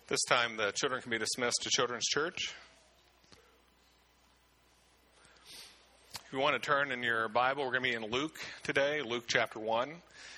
This time the children can be dismissed to Children's Church. If you want to turn in your Bible, we're going to be in Luke today, Luke chapter 1.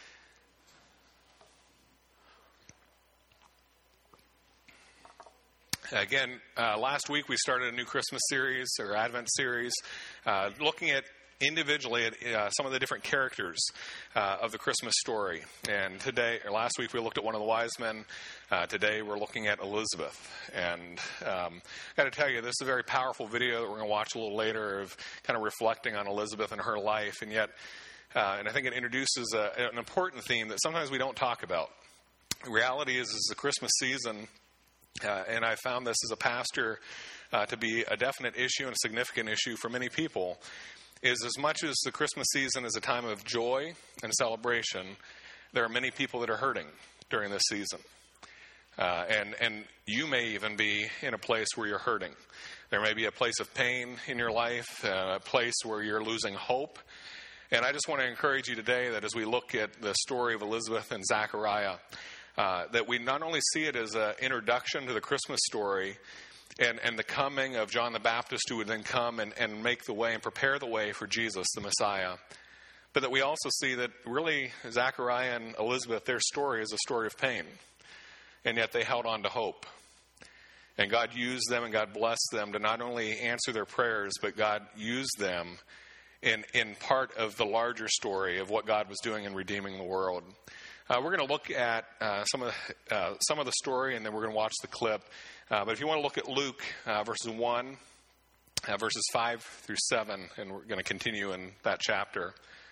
Again, last week we started a new Christmas series or Advent series looking at individually at some of the different characters of the Christmas story. And last week we looked at one of the wise men. Today we're looking at Elizabeth. And I got to tell you, this is a very powerful video that we're going to watch a little later of kind of reflecting on Elizabeth and her life. And yet, and I think it introduces an important theme that sometimes we don't talk about. The reality is the Christmas season, and I found this as a pastor to be a definite issue and a significant issue for many people, is as much as the Christmas season is a time of joy and celebration, there are many people that are hurting during this season. And you may even be in a place where you're hurting. There may be a place of pain in your life, a place where you're losing hope. And I just want to encourage you today that as we look at the story of Elizabeth and Zachariah, that we not only see it as an introduction to the Christmas story, and the coming of John the Baptist, who would then come and make the way and prepare the way for Jesus, the Messiah. But that we also see that really Zachariah and Elizabeth, their story is a story of pain. And yet they held on to hope. And God used them and God blessed them to not only answer their prayers, but God used them in part of the larger story of what God was doing in redeeming the world. We're going to look at some of the story, and then we're going to watch the clip. But if you want to look at Luke verses 1, verses 5 through 7, and we're going to continue in that chapter.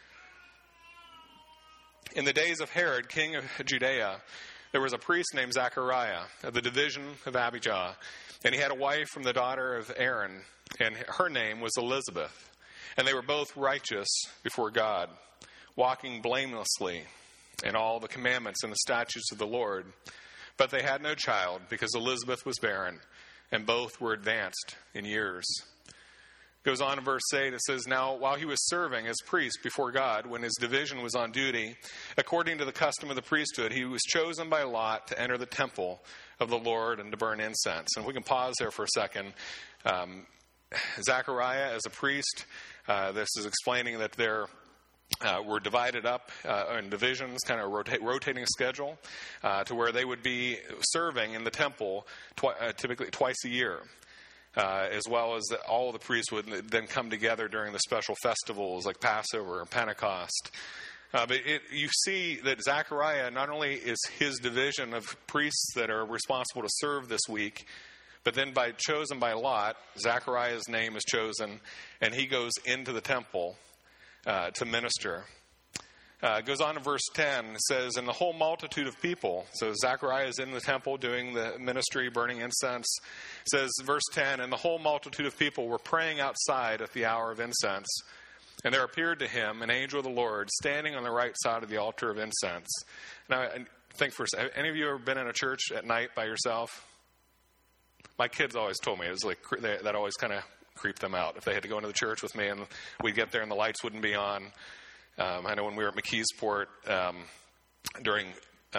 In the days of Herod, king of Judea, there was a priest named Zachariah of the division of Abijah, and he had a wife from the daughter of Aaron, and her name was Elizabeth. And they were both righteous before God, walking blamelessly in all the commandments and the statutes of the Lord. But they had no child, because Elizabeth was barren, and both were advanced in years. Goes on in verse 8, it says, Now, while he was serving as priest before God, when his division was on duty, according to the custom of the priesthood, he was chosen by lot to enter the temple of the Lord and to burn incense. And if we can pause there for a second. Zechariah, as a priest, this is explaining that were divided up in divisions, kind of rotating schedule, to where they would be serving in the temple typically twice a year, as well as all of the priests would then come together during the special festivals like Passover or Pentecost. But you see that Zechariah, not only is his division of priests that are responsible to serve this week, but then chosen by lot, Zechariah's name is chosen, and he goes into the temple to minister. It goes on to verse 10. It says, And the whole multitude of people, so Zechariah is in the temple doing the ministry, burning incense. It says, verse 10, And the whole multitude of people were praying outside at the hour of incense. And there appeared to him an angel of the Lord standing on the right side of the altar of incense. Now, I think first, have any of you ever been in a church at night by yourself? My kids always told me it was like that always kind of creep them out if they had to go into the church with me, and we'd get there and the lights wouldn't be on. I know when we were at McKeesport during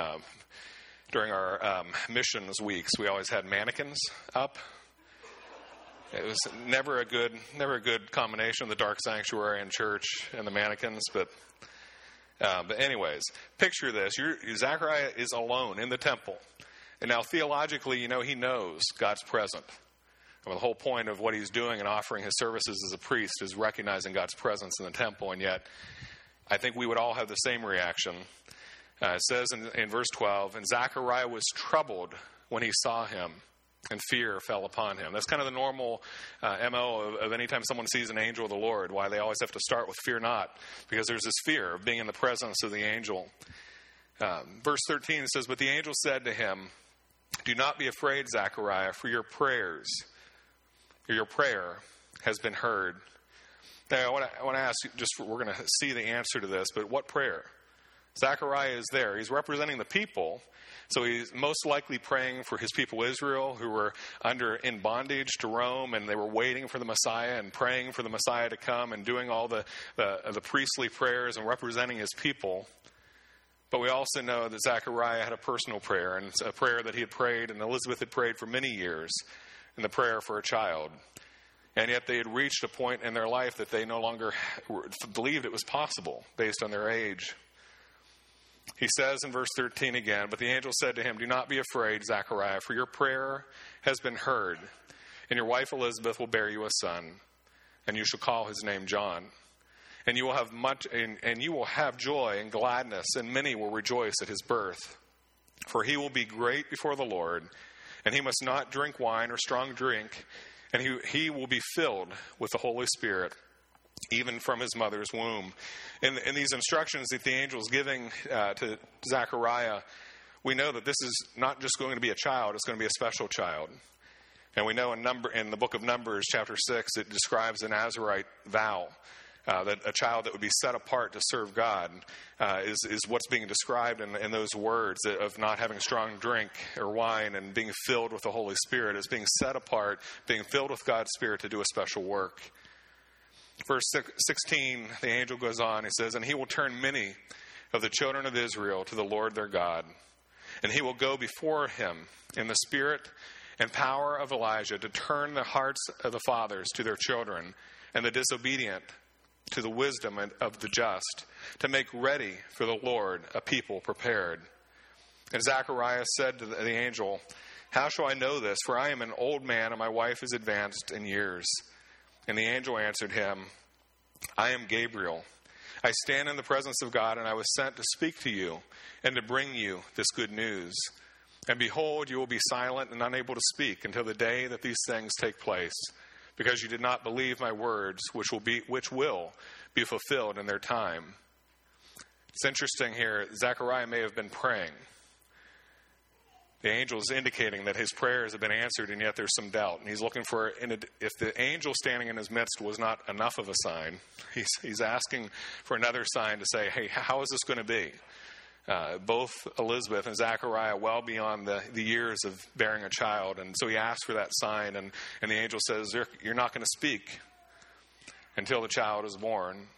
our missions weeks, we always had mannequins up. It was never a good combination of the dark sanctuary and church and the mannequins, but anyways, picture this: Zechariah is alone in the temple, and now theologically, he knows God's present. The whole point of what he's doing and offering his services as a priest is recognizing God's presence in the temple, and yet I think we would all have the same reaction. It says in verse 12, And Zechariah was troubled when he saw him, and fear fell upon him. That's kind of the normal MO of anytime someone sees an angel of the Lord, why they always have to start with fear not, because there's this fear of being in the presence of the angel. Verse 13, it says, But the angel said to him, Do not be afraid, Zechariah, for your prayer has been heard. Now, I want to ask you, we're going to see the answer to this, but what prayer? Zechariah is there. He's representing the people, so he's most likely praying for his people Israel, who were in bondage to Rome, and they were waiting for the Messiah and praying for the Messiah to come and doing all the priestly prayers and representing his people. But we also know that Zechariah had a personal prayer, and it's a prayer that he had prayed, and Elizabeth had prayed for many years, in the prayer for a child. And yet they had reached a point in their life that they no longer believed it was possible based on their age. He says in verse 13 again, "But the angel said to him, 'Do not be afraid, Zechariah, for your prayer has been heard, and your wife Elizabeth will bear you a son, and you shall call his name John. And you will have you will have joy and gladness, and many will rejoice at his birth. For he will be great before the Lord, and he must not drink wine or strong drink, and he will be filled with the Holy Spirit, even from his mother's womb.'" In these instructions that the angel is giving to Zechariah, we know that this is not just going to be a child, it's going to be a special child. And we know in the book of Numbers, chapter 6, it describes the Nazirite vow. That a child that would be set apart to serve God is what's being described in those words of not having strong drink or wine and being filled with the Holy Spirit, as being set apart, being filled with God's Spirit to do a special work. Verse 16, the angel goes on, he says, "And he will turn many of the children of Israel to the Lord their God, and he will go before him in the spirit and power of Elijah to turn the hearts of the fathers to their children and the disobedient to the wisdom of the just, to make ready for the Lord a people prepared." And Zechariah said to the angel, "How shall I know this? For I am an old man, and my wife is advanced in years." And the angel answered him, "I am Gabriel. I stand in the presence of God, and I was sent to speak to you and to bring you this good news. And behold, you will be silent and unable to speak until the day that these things take place, because you did not believe my words, which will be fulfilled in their time." It's interesting here, Zechariah may have been praying. The angel is indicating that his prayers have been answered, and yet there's some doubt. And he's looking for, if the angel standing in his midst was not enough of a sign, he's asking for another sign to say, hey, how is this going to be? Both Elizabeth and Zechariah well beyond the years of bearing a child. And so he asks for that sign, and the angel says, you're not going to speak until the child is born.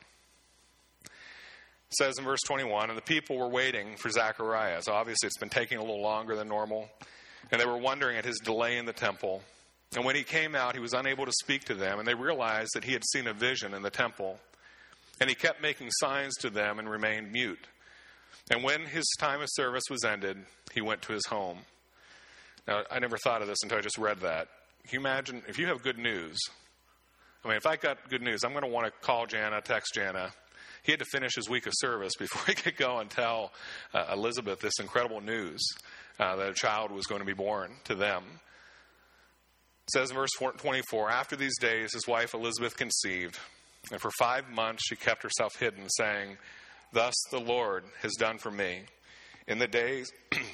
It says in verse 21, "And the people were waiting for Zechariah." So obviously it's been taking a little longer than normal. And they were wondering at his delay in the temple. And when he came out, he was unable to speak to them. And they realized that he had seen a vision in the temple. And he kept making signs to them and remained mute. And when his time of service was ended, he went to his home. Now, I never thought of this until I just read that. Can you imagine if you have good news? I mean, if I got good news, I'm going to want to call Jana, text Jana. He had to finish his week of service before he could go and tell Elizabeth this incredible news that a child was going to be born to them. It says in verse 24, "After these days, his wife Elizabeth conceived, and for 5 months she kept herself hidden, saying, 'Thus the Lord has done for me in the days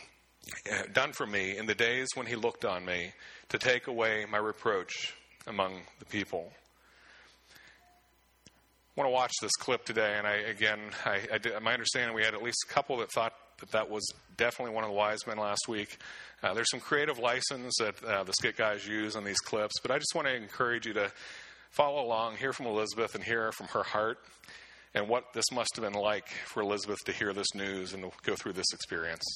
when he looked on me to take away my reproach among the people.'" I want to watch this clip today, and my understanding, we had at least a couple that thought that was definitely one of the wise men last week. There's some creative license that the skit guys use on these clips, but I just want to encourage you to follow along, hear from Elizabeth, and hear from her heart, and what this must have been like for Elizabeth to hear this news and to go through this experience.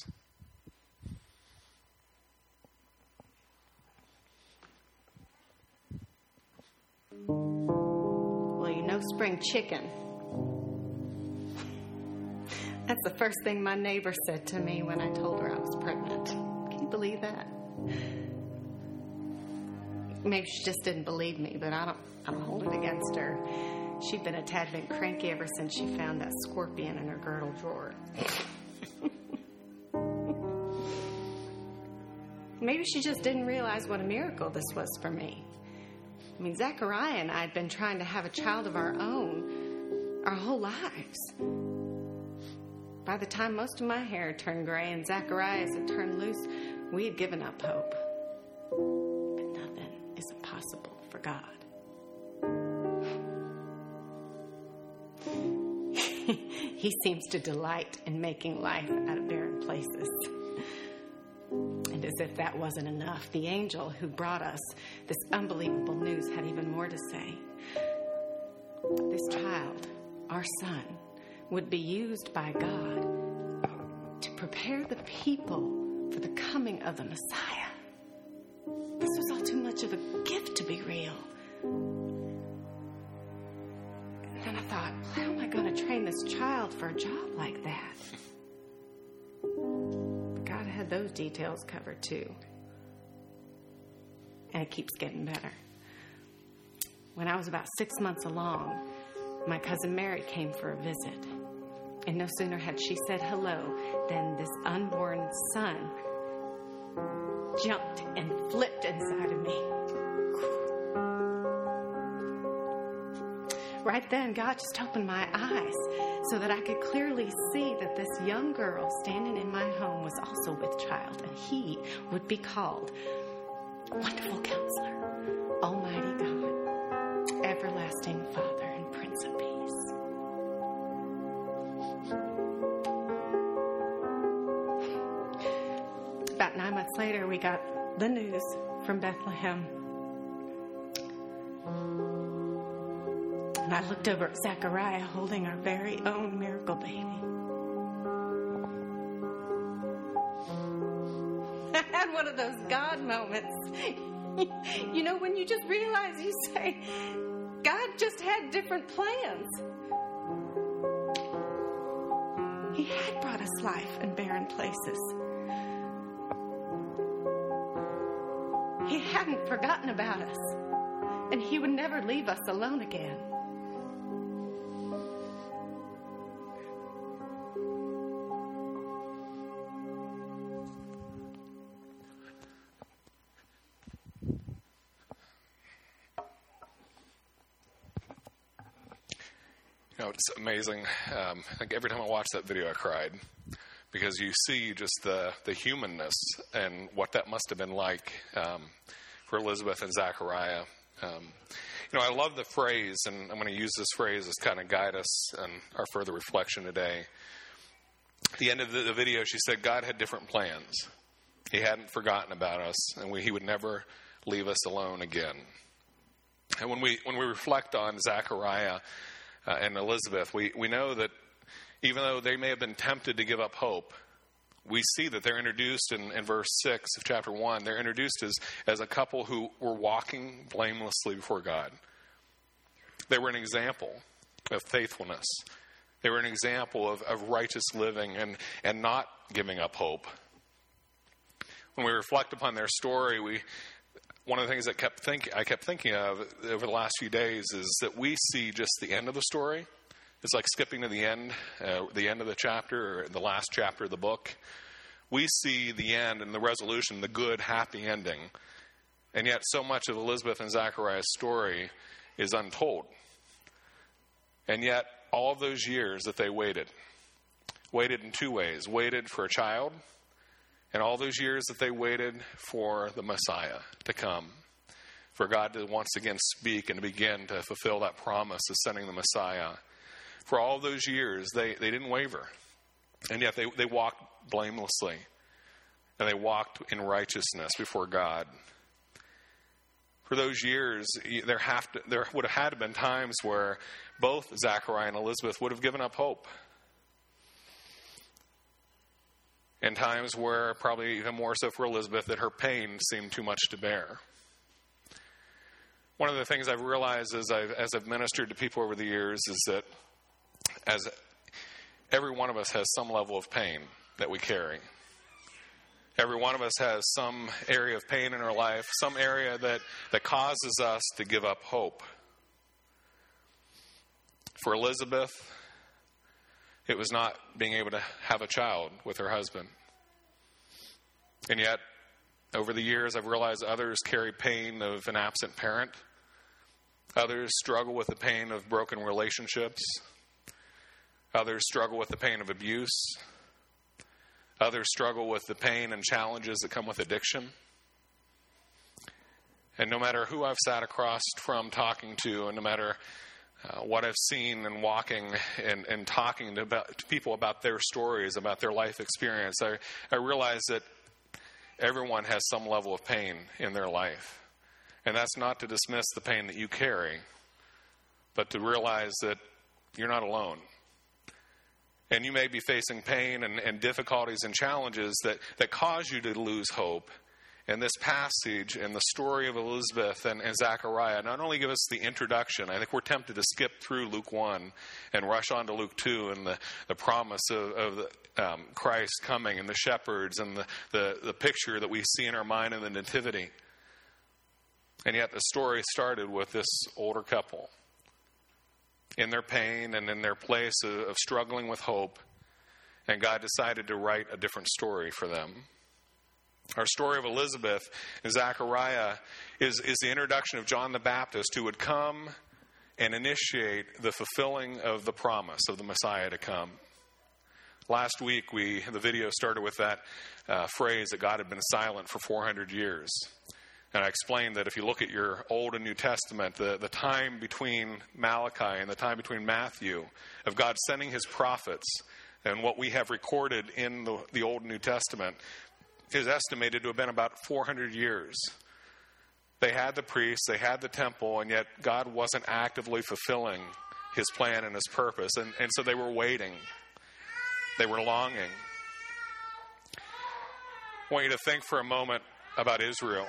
Spring chicken. That's the first thing my neighbor said to me when I told her I was pregnant. Can you believe that? Maybe she just didn't believe me, but I don't hold it against her. She'd been a tad bit cranky ever since she found that scorpion in her girdle drawer. Maybe she just didn't realize what a miracle this was for me. I mean, Zechariah and I had been trying to have a child of our own our whole lives. By the time most of my hair had turned gray and Zechariah's had turned loose, we had given up hope. But nothing is impossible for God. He seems to delight in making life out of barren places. And as if that wasn't enough, the angel who brought us this unbelievable news had even more to say. This child, our son, would be used by God to prepare the people for the coming of the Messiah. This was all too much of a gift to be real. And then I thought, how am I going to train this child for a job like that? But God had those details covered too. And it keeps getting better. When I was about 6 months along, my cousin Mary came for a visit. And no sooner had she said hello than this unborn son jumped and flipped inside of me. Right then, God just opened my eyes so that I could clearly see that this young girl standing in my home was also with child, and he would be called Wonderful Counselor, Almighty God, Everlasting Father, and Prince of Peace. About 9 months later, we got the news from Bethlehem. And I looked over at Zechariah holding our very own miracle baby. I had one of those God moments. You know, when you just realize, you say, God just had different plans. He had brought us life in barren places. He hadn't forgotten about us, and he would never leave us alone again. You know, it's amazing. Like every time I watch that video, I cried, because you see just the humanness and what that must have been like for Elizabeth and Zechariah. You know, I love the phrase, and I'm going to use this phrase as kind of guide us in our further reflection today. At the end of the video, she said God had different plans. He hadn't forgotten about us, and he would never leave us alone again. And when we reflect on Zechariah and Elizabeth, we know that even though they may have been tempted to give up hope, we see that they're introduced in verse 6 of chapter 1. They're introduced as a couple who were walking blamelessly before God. They were an example of faithfulness. They were an example of righteous living and not giving up hope. When we reflect upon their story, one of the things that I kept thinking of over the last few days is that we see just the end of the story. It's like skipping to the end of the chapter, or the last chapter of the book. We see the end and the resolution, the good, happy ending. And yet so much of Elizabeth and Zechariah's story is untold. And yet all of those years that they waited in two ways. Waited for a child, and all those years that they waited for the Messiah to come. For God to once again speak and to begin to fulfill that promise of sending the Messiah. For all those years, they didn't waver. And yet they walked blamelessly. And they walked in righteousness before God. For those years, there would have had to been times where both Zechariah and Elizabeth would have given up hope. And times where, probably even more so for Elizabeth, that her pain seemed too much to bear. One of the things I've realized as I've ministered to people over the years is that as every one of us has some level of pain that we carry. Every one of us has some area of pain in our life, some area that causes us to give up hope. For Elizabeth, it was not being able to have a child with her husband. And yet, over the years, I've realized others carry pain of an absent parent. Others struggle with the pain of broken relationships. Others struggle with the pain of abuse. Others struggle with the pain and challenges that come with addiction. And no matter who I've sat across from talking to, and no matter what I've seen and walking and talking to people about their stories, about their life experience, I realize that everyone has some level of pain in their life. And that's not to dismiss the pain that you carry, but to realize that you're not alone. And you may be facing pain and difficulties and challenges that cause you to lose hope. And this passage and the story of Elizabeth and Zechariah not only give us the introduction. I think we're tempted to skip through Luke 1 and rush on to Luke 2 and the promise of Christ coming and the shepherds and the picture that we see in our mind in the Nativity. And yet the story started with this older couple in their pain and in their place of struggling with hope. And God decided to write a different story for them. Our story of Elizabeth and Zechariah is the introduction of John the Baptist, who would come and initiate the fulfilling of the promise of the Messiah to come. Last week, the video started with that phrase that God had been silent for 400 years. And I explained that if you look at your Old and New Testament, the time between Malachi and the time between Matthew of God sending his prophets and what we have recorded in the Old and New Testament is estimated to have been about 400 years. They had the priests, they had the temple, and yet God wasn't actively fulfilling his plan and his purpose. And so they were waiting. They were longing. I want you to think for a moment about Israel.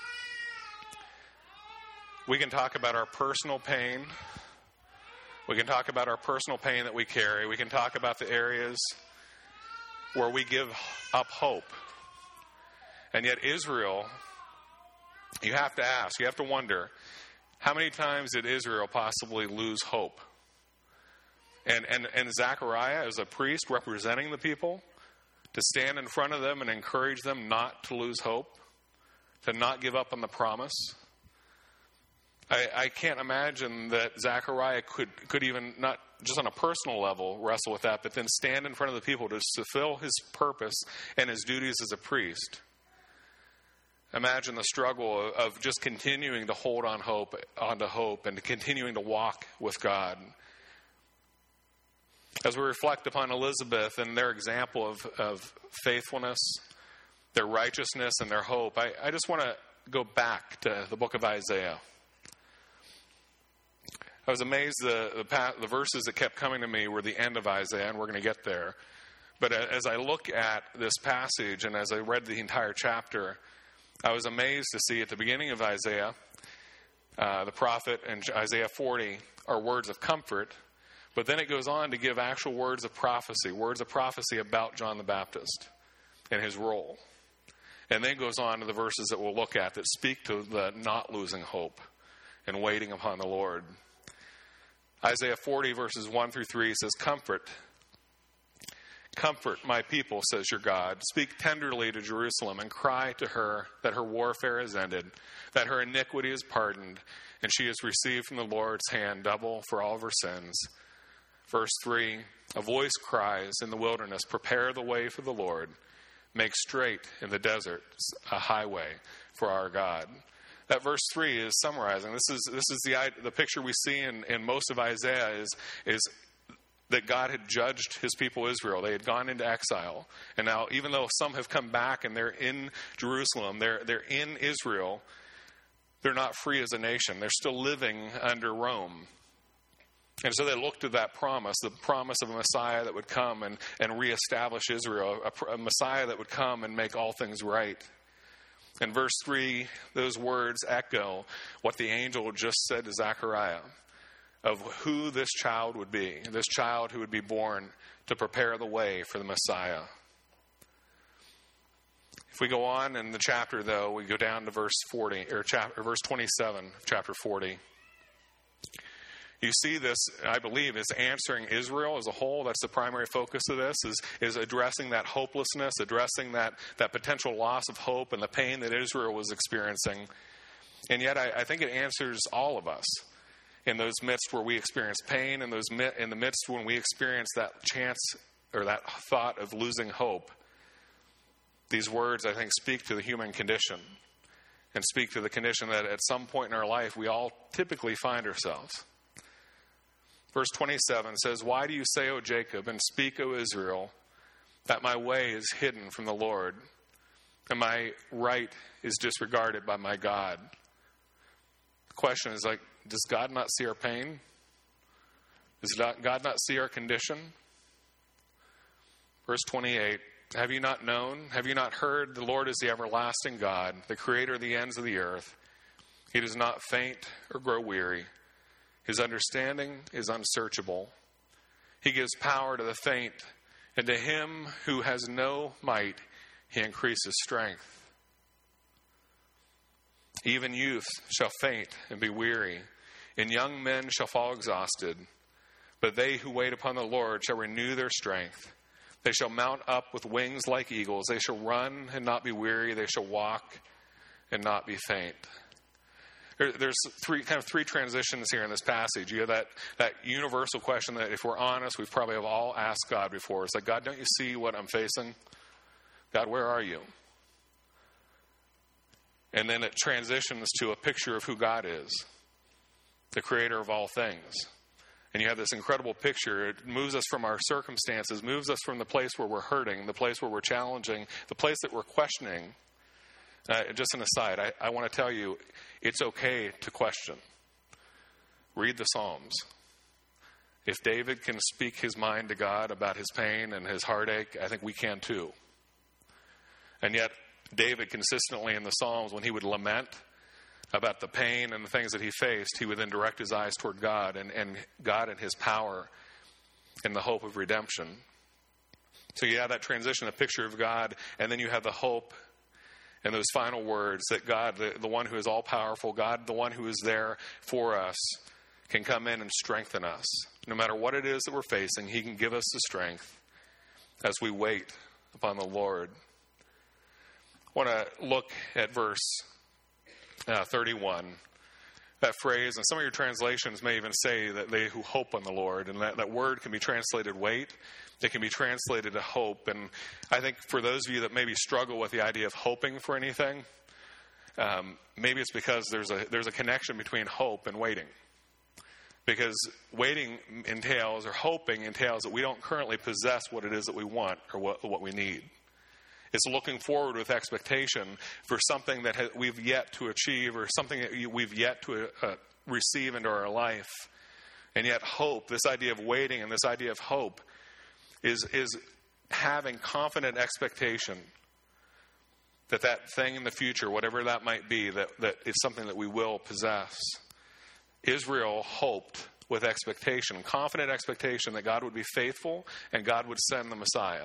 We can talk about our personal pain. We can talk about our personal pain that we carry. We can talk about the areas where we give up hope. And yet Israel, you have to ask, you have to wonder, how many times did Israel possibly lose hope? And Zechariah, as a priest representing the people, to stand in front of them and encourage them not to lose hope, to not give up on the promise. I can't imagine that Zechariah could even, not just on a personal level, wrestle with that, but then stand in front of the people to fulfill his purpose and his duties as a priest. Imagine the struggle of just continuing to hold onto hope and continuing to walk with God. As we reflect upon Elizabeth and their example of faithfulness, their righteousness, and their hope, I just want to go back to the book of Isaiah. I was amazed the verses that kept coming to me were the end of Isaiah, and we're going to get there. But as I look at this passage and as I read the entire chapter, I was amazed to see at the beginning of Isaiah, the prophet, and Isaiah 40 are words of comfort, but then it goes on to give actual words of prophecy about John the Baptist and his role. And then goes on to the verses that we'll look at that speak to the not losing hope and waiting upon the Lord. Isaiah 40 verses 1 through 3 says, Comfort my people, says your God. Speak tenderly to Jerusalem and cry to her that her warfare is ended, that her iniquity is pardoned, and she has received from the Lord's hand double for all of her sins. Verse 3, a voice cries in the wilderness, prepare the way for the Lord. Make straight in the desert a highway for our God. That verse 3 is summarizing. This is the picture we see in most of Isaiah is that God had judged his people Israel. They had gone into exile. And now, even though some have come back and they're in Jerusalem, they're in Israel, they're not free as a nation. They're still living under Rome. And so they looked to that promise, the promise of a Messiah that would come and reestablish Israel, a Messiah that would come and make all things right. In verse 3, those words echo what the angel just said to Zechariah of who this child would be, this child who would be born to prepare the way for the Messiah. If we go on in the chapter, though, we go down to verse verse 27 of chapter 40. You see this, I believe, is answering Israel as a whole. That's the primary focus of this, is addressing that hopelessness, addressing that potential loss of hope and the pain that Israel was experiencing. And yet I think it answers all of us in those midst where we experience pain, in the midst when we experience that chance or that thought of losing hope. These words, I think, speak to the human condition and speak to the condition that at some point in our life we all typically find ourselves. Verse 27 says, why do you say, O Jacob, and speak, O Israel, that my way is hidden from the Lord, and my right is disregarded by my God? The question is does God not see our pain? Does God not see our condition? Verse 28, have you not known? Have you not heard? The Lord is the everlasting God, the creator of the ends of the earth. He does not faint or grow weary. His understanding is unsearchable. He gives power to the faint, and to him who has no might, he increases strength. Even youth shall faint and be weary, and young men shall fall exhausted. But they who wait upon the Lord shall renew their strength. They shall mount up with wings like eagles. They shall run and not be weary. They shall walk and not be faint. There's three transitions here in this passage. You have that universal question that, if we're honest, we probably have all asked God before. It's like, God, don't you see what I'm facing? God, where are you? And then it transitions to a picture of who God is, the creator of all things. And you have this incredible picture. It moves us from our circumstances, moves us from the place where we're hurting, the place where we're challenging, the place that we're questioning. Just an aside, I want to tell you, it's okay to question. Read the Psalms. If David can speak his mind to God about his pain and his heartache, I think we can too. And yet, David consistently in the Psalms, when he would lament about the pain and the things that he faced, he would then direct his eyes toward God and God and his power and the hope of redemption. So you have that transition, a picture of God, and then you have the hope and those final words that God, the one who is all-powerful, God, the one who is there for us, can come in and strengthen us. No matter what it is that we're facing, he can give us the strength as we wait upon the Lord. I want to look at verse 31. That phrase, and some of your translations may even say that they who hope on the Lord, and that word can be translated wait. It can be translated to hope. And I think for those of you that maybe struggle with the idea of hoping for anything, maybe it's because there's a connection between hope and waiting. Because waiting entails, or hoping entails, that we don't currently possess what it is that we want or what we need. It's looking forward with expectation for something that we've yet to achieve, or something that we've yet to receive into our life. And yet hope, this idea of waiting and this idea of hope, is having confident expectation that thing in the future, whatever that might be, that is something that we will possess. Israel hoped with expectation, confident expectation that God would be faithful and God would send the Messiah.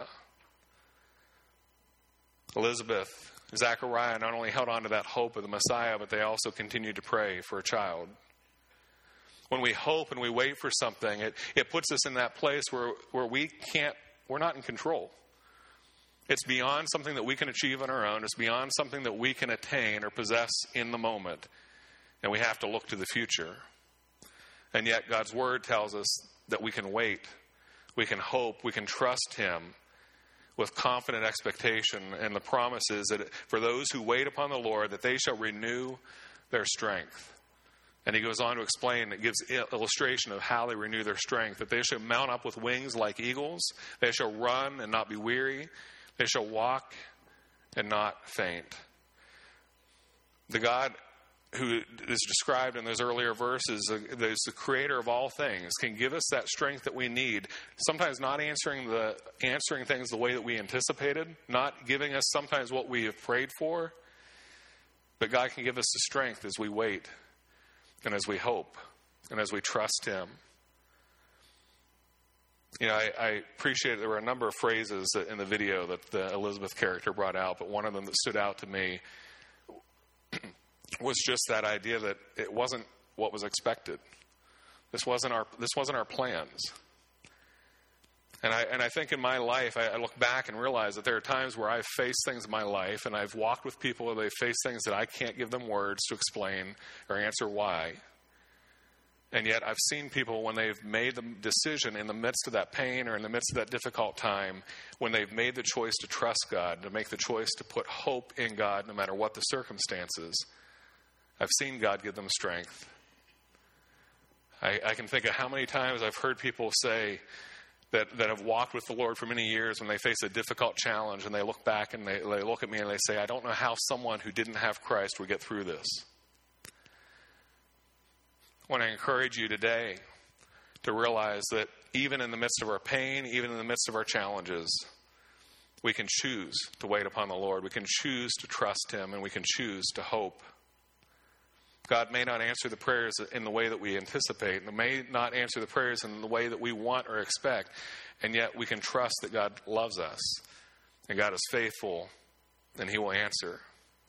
Elizabeth, Zechariah not only held on to that hope of the Messiah, but they also continued to pray for a child. When we hope and we wait for something, it puts us in that place where we're not in control. It's beyond something that we can achieve on our own. It's beyond something that we can attain or possess in the moment. And we have to look to the future. And yet God's word tells us that we can wait. We can hope. We can trust him with confident expectation. And the promise is that for those who wait upon the Lord, that they shall renew their strength. And he goes on to explain, it gives illustration of how they renew their strength, that they shall mount up with wings like eagles. They shall run and not be weary. They shall walk and not faint. The God who is described in those earlier verses, is the creator of all things, can give us that strength that we need. Sometimes not answering things the way that we anticipated, not giving us sometimes what we have prayed for, but God can give us the strength as we wait and as we hope and as we trust him. You know, I appreciate there were a number of phrases in the video that the Elizabeth character brought out, but one of them that stood out to me was just that idea that it wasn't what was expected. This wasn't our plans. And I think in my life, I look back and realize that there are times where I've faced things in my life, and I've walked with people where they face things that I can't give them words to explain or answer why. And yet I've seen people, when they've made the decision in the midst of that pain or in the midst of that difficult time, when they've made the choice to trust God, to make the choice to put hope in God no matter what the circumstances, I've seen God give them strength. I can think of how many times I've heard people say that have walked with the Lord for many years, when they face a difficult challenge and they look back and they look at me and they say, I don't know how someone who didn't have Christ would get through this. I want to encourage you today to realize that even in the midst of our pain, even in the midst of our challenges, we can choose to wait upon the Lord. We can choose to trust him, and we can choose to hope. God may not answer the prayers in the way that we anticipate, and may not answer the prayers in the way that we want or expect, and yet we can trust that God loves us, and God is faithful, and he will answer.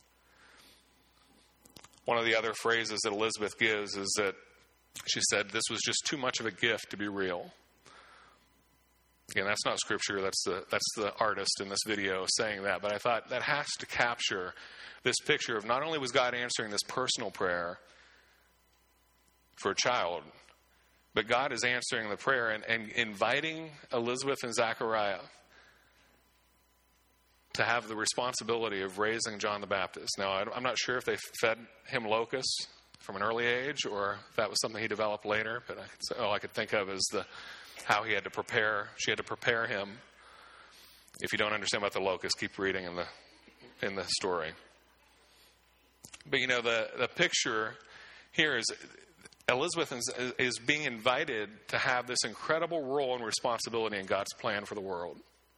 One of the other phrases that Elizabeth gives is that she said, this was just too much of a gift to be real. Again, that's not scripture, that's the artist in this video saying that, but I thought that has to capture this picture of not only was God answering this personal prayer for a child, but God is answering the prayer and inviting Elizabeth and Zechariah to have the responsibility of raising John the Baptist. Now, I'm not sure if they fed him locusts from an early age or if that was something he developed later, but all I could think of is how he had to prepare. She had to prepare him. If you don't understand about the locusts, keep reading in the story. But the picture here is Elizabeth is being invited to have this incredible role and responsibility in God's plan for the world.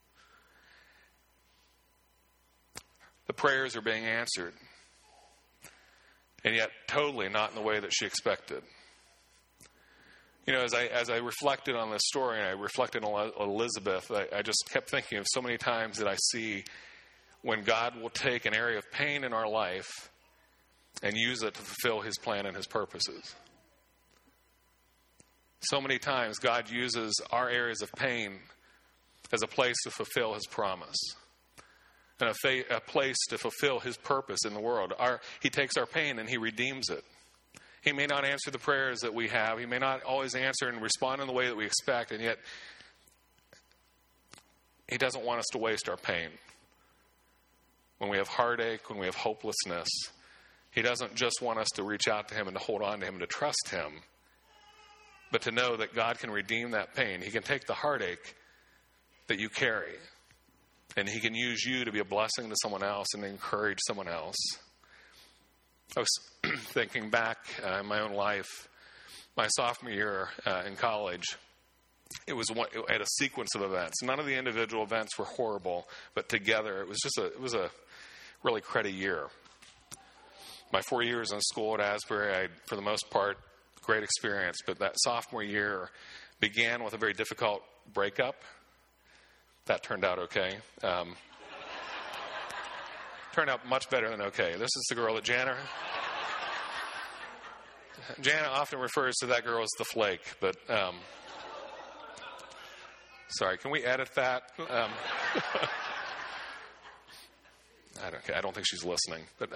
The prayers are being answered, and yet totally not in the way that she expected. As I reflected on this story and I reflected on Elizabeth, I just kept thinking of so many times that I see when God will take an area of pain in our life and use it to fulfill his plan and his purposes. So many times God uses our areas of pain as a place to fulfill his promise and a place to fulfill his purpose in the world. He takes our pain and he redeems it. He may not answer the prayers that we have. He may not always answer and respond in the way that we expect, and yet he doesn't want us to waste our pain. When we have heartache, when we have hopelessness, he doesn't just want us to reach out to him and to hold on to him and to trust him, but to know that God can redeem that pain. He can take the heartache that you carry, and he can use you to be a blessing to someone else and encourage someone else. I was thinking back in my own life, my sophomore year in college. It had a sequence of events. None of the individual events were horrible, but together it was a really cruddy year. My 4 years in school at Asbury, I, for the most part, great experience. But that sophomore year began with a very difficult breakup. That turned out okay. Turned out much better than okay. This is the girl that Jana often refers to that girl as the flake. But sorry, can we edit that? I don't think she's listening. But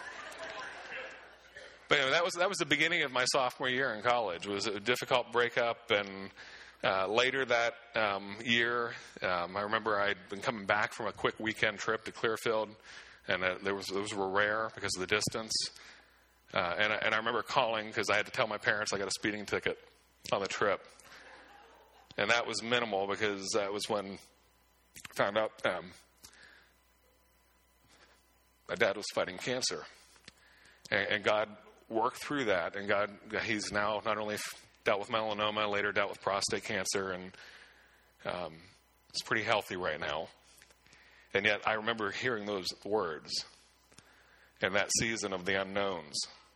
anyway, that was the beginning of my sophomore year in college. It was a difficult breakup, and later that year, I remember I'd been coming back from a quick weekend trip to Clearfield, and those were rare because of the distance. And I remember calling because I had to tell my parents I got a speeding ticket on the trip, and that was minimal because that was when I found out my dad was fighting cancer, and God worked through that, and he's now not only dealt with melanoma, later dealt with prostate cancer, and he's pretty healthy right now. And yet I remember hearing those words in that season of the unknowns.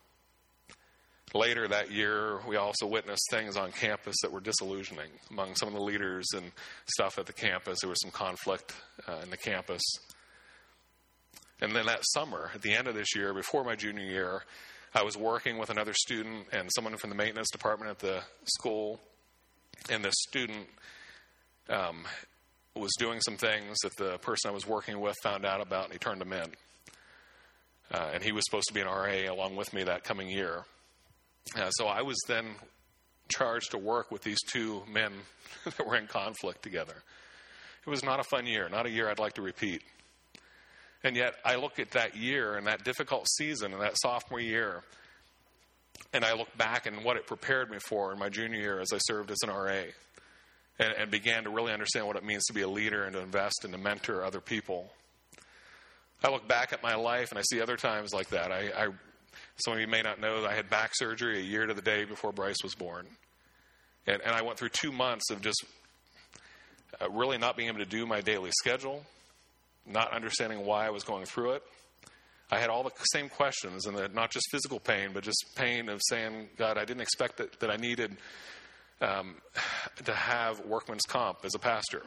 Later that year, we also witnessed things on campus that were disillusioning among some of the leaders and stuff at the campus. There was some conflict in the campus. And then that summer, at the end of this year, before my junior year, I was working with another student and someone from the maintenance department at the school. And this student was doing some things that the person I was working with found out about, and he turned him in. And he was supposed to be an RA along with me that coming year. So I was then charged to work with these two men that were in conflict together. It was not a fun year, not a year I'd like to repeat. And yet I look at that year and that difficult season and that sophomore year, and I look back and what it prepared me for in my junior year as I served as an RA, and began to really understand what it means to be a leader and to invest and to mentor other people. I look back at my life and I see other times like that. Some of you may not know that I had back surgery a year to the day before Bryce was born. And I went through 2 months of just really not being able to do my daily schedule, not understanding why I was going through it. I had all the same questions, and not just physical pain, but just pain of saying, God, I didn't expect that I needed to have workman's comp as a pastor.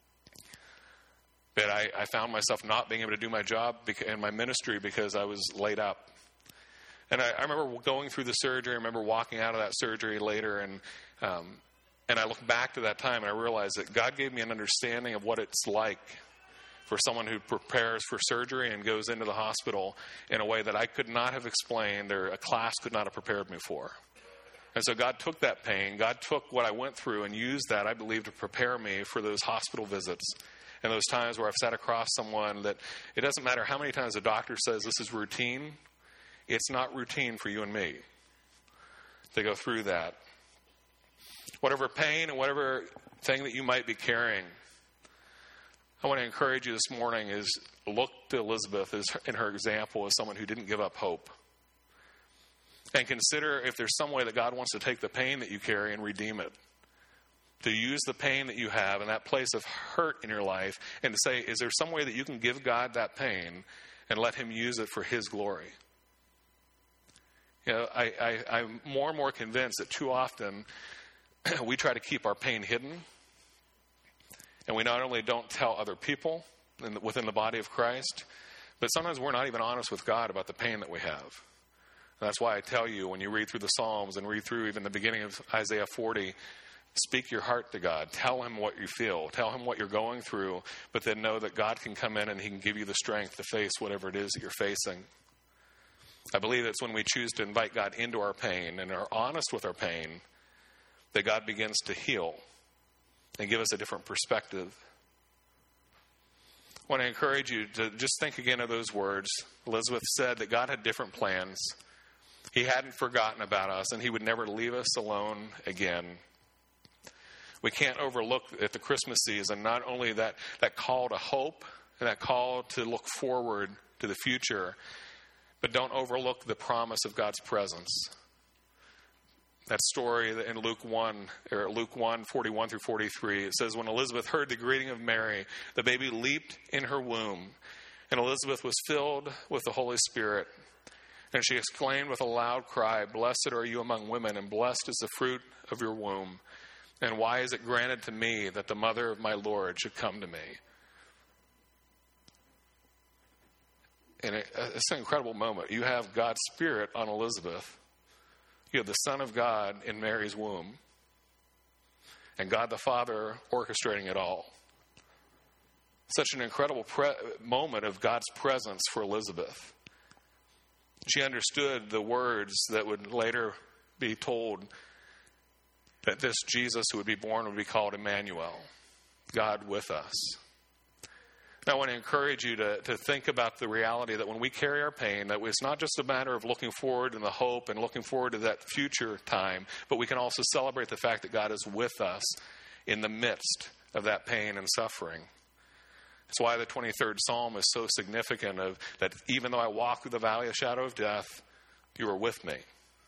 But I found myself not being able to do my job in my ministry because I was laid up. And I remember going through the surgery. I remember walking out of that surgery later, and I look back to that time, and I realized that God gave me an understanding of what it's like for someone who prepares for surgery and goes into the hospital in a way that I could not have explained or a class could not have prepared me for. And so God took that pain, God took what I went through and used that, I believe, to prepare me for those hospital visits and those times where I've sat across someone that it doesn't matter how many times the doctor says this is routine, it's not routine for you and me to go through that. Whatever pain and whatever thing that you might be carrying, I want to encourage you this morning is look to Elizabeth in her example as someone who didn't give up hope. And consider if there's some way that God wants to take the pain that you carry and redeem it. To use the pain that you have and that place of hurt in your life and to say, is there some way that you can give God that pain and let him use it for his glory? You know, I'm more and more convinced that too often we try to keep our pain hidden. And we not only don't tell other people within the body of Christ, but sometimes we're not even honest with God about the pain that we have. And that's why I tell you, when you read through the Psalms and read through even the beginning of Isaiah 40, speak your heart to God. Tell him what you feel. Tell him what you're going through, but then know that God can come in and he can give you the strength to face whatever it is that you're facing. I believe it's when we choose to invite God into our pain and are honest with our pain that God begins to heal and give us a different perspective. I want to encourage you to just think again of those words. Elizabeth said that God had different plans. He hadn't forgotten about us, and he would never leave us alone again. We can't overlook at the Christmas season not only that call to hope and that call to look forward to the future, but don't overlook the promise of God's presence. That story in Luke 1, 41 through 43, it says, when Elizabeth heard the greeting of Mary, the baby leaped in her womb, and Elizabeth was filled with the Holy Spirit. And she exclaimed with a loud cry, blessed are you among women, and blessed is the fruit of your womb. And why is it granted to me that the mother of my Lord should come to me? And it's an incredible moment. You have God's Spirit on Elizabeth. You have the Son of God in Mary's womb. And God the Father orchestrating it all. Such an incredible moment of God's presence for Elizabeth. She understood the words that would later be told that this Jesus who would be born would be called Emmanuel, God with us. Now, I want to encourage you to think about the reality that when we carry our pain, that it's not just a matter of looking forward and the hope and looking forward to that future time, but we can also celebrate the fact that God is with us in the midst of that pain and suffering. That's why the 23rd Psalm is so significant of that even though I walk through the valley of shadow of death, you are with me.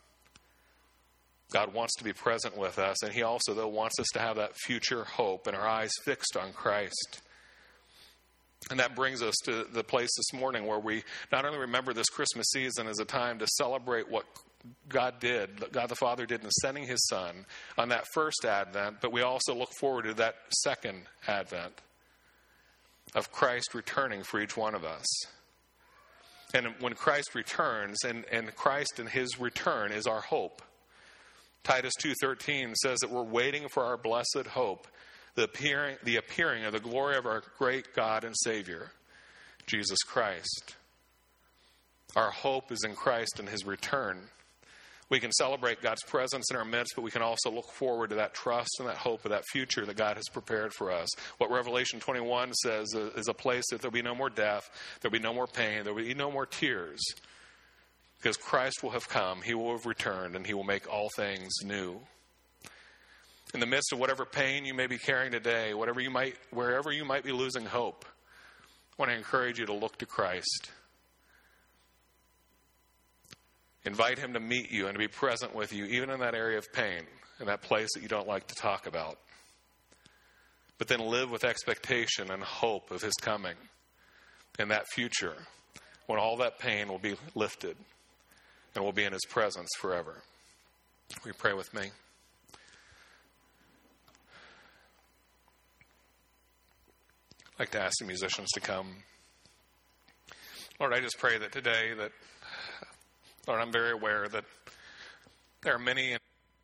God wants to be present with us, and he also, though, wants us to have that future hope and our eyes fixed on Christ. And that brings us to the place this morning where we not only remember this Christmas season as a time to celebrate what God the Father did in sending his Son on that first Advent, but we also look forward to that second Advent of Christ returning for each one of us. And when Christ returns, and Christ and his return is our hope. Titus 2:13 says that we're waiting for our blessed hope, the appearing of the glory of our great God and Savior, Jesus Christ. Our hope is in Christ and his return. We can celebrate God's presence in our midst, but we can also look forward to that trust and that hope of that future that God has prepared for us. What Revelation 21 says is a place that there'll be no more death, there'll be no more pain, there'll be no more tears. Because Christ will have come, he will have returned, and he will make all things new. In the midst of whatever pain you may be carrying today, wherever you might be losing hope, I want to encourage you to look to Christ. Invite him to meet you and to be present with you, even in that area of pain, in that place that you don't like to talk about. But then live with expectation and hope of his coming. in that future when all that pain will be lifted and we'll be in his presence forever. Will you pray with me? I'd like to ask the musicians to come. Lord, I just pray that today that, Lord, I'm very aware that there are many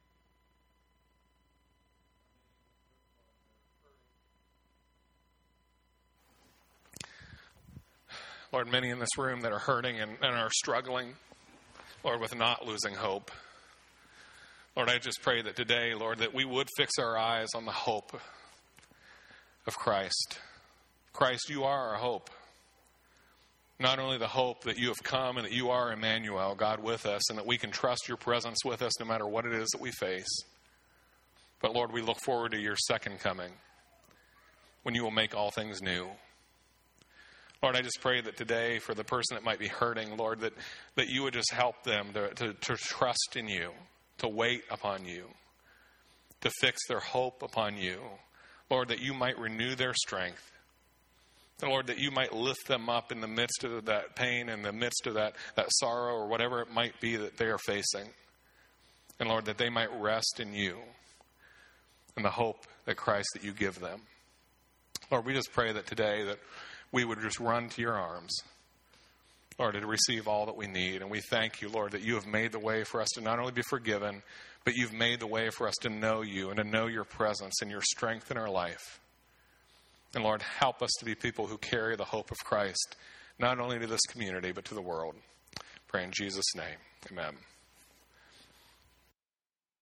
Lord, many in this room that are hurting and are struggling, Lord, with not losing hope. Lord, I just pray that today, Lord, that we would fix our eyes on the hope of Christ. Christ, you are our hope. Not only the hope that you have come and that you are Emmanuel, God with us, and that we can trust your presence with us no matter what it is that we face. But Lord, we look forward to your second coming when you will make all things new. Lord, I just pray that today for the person that might be hurting, Lord, that you would just help them to trust in you, to wait upon you, to fix their hope upon you. Lord, that you might renew their strength. And Lord, that you might lift them up in the midst of that pain, in the midst of that sorrow or whatever it might be that they are facing. And Lord, that they might rest in you and the hope that Christ that you give them. Lord, we just pray that today that we would just run to your arms, Lord, to receive all that we need. And we thank you, Lord, that you have made the way for us to not only be forgiven, but you've made the way for us to know you and to know your presence and your strength in our life. And Lord, help us to be people who carry the hope of Christ, not only to this community, but to the world. Pray in Jesus' name. Amen.